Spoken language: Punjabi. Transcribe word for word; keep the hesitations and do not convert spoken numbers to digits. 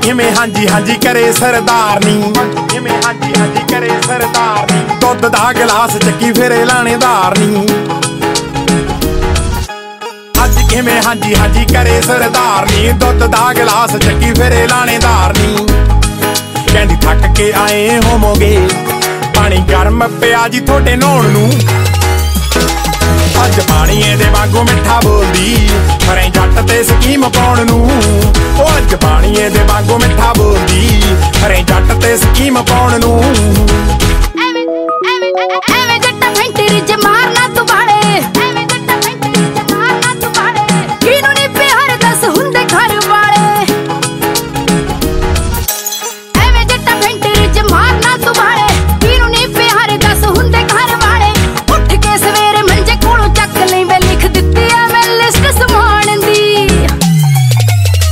ਕਿਵੇਂ ਹਾਂਜੀ ਹਾਂਜੀ ਕਰੇ ਸਰਦਾਰਨੀ, ਕਿਵੇਂ ਹਾਂਜੀ ਹਾਂਜੀ ਕਰੇ ਸਰਦਾਰਨੀ। ਦੁੱਧ ਦਾ ਗਲਾਸ ਚੱਕੀ ਫਿਰੇ ਲਾਣੇਦਾਰਨੀ, ਅੱਜ ਕਿਵੇਂ ਹਾਂਜੀ ਹਾਂਜੀ ਕਰੇ ਸਰਦਾਰਨੀ। ਦੁੱਧ ਦਾ ਗਲਾਸ ਚੱਕੀ ਫਿਰੇ ਲਾਣੇਦਾਰਨੀ। ਕਹਿੰਦੀ ਥੱਕ ਕੇ ਆਏ ਹੋਵੋਗੇ, ਪਾਣੀ ਗਰਮ ਪਿਆ ਜੀ ਤੁਹਾਡੇ ਨਹਾਉਣ ਨੂੰ। ਅੱਜ ਪਾਣੀ ਇਹਦੇ ਵਾਂਗੂ ਮਿੱਠਾ ਬੋਲਦੀ, ਫਰੇ ਜੱਟ ਤੇ ਸਕੀਮ ਪਾਉਣ ਨੂੰ। ਉਹ ਅੱਜ ਪਾਣੀ ਇਹਦੇ ਵਾਂਗੂ ਮਿੱਠਾ ਬੋਲਦੀ, ਫਰੇ ਜੱਟ ਤੇ ਸਕੀਮ ਪਾਉਣ ਨੂੰ।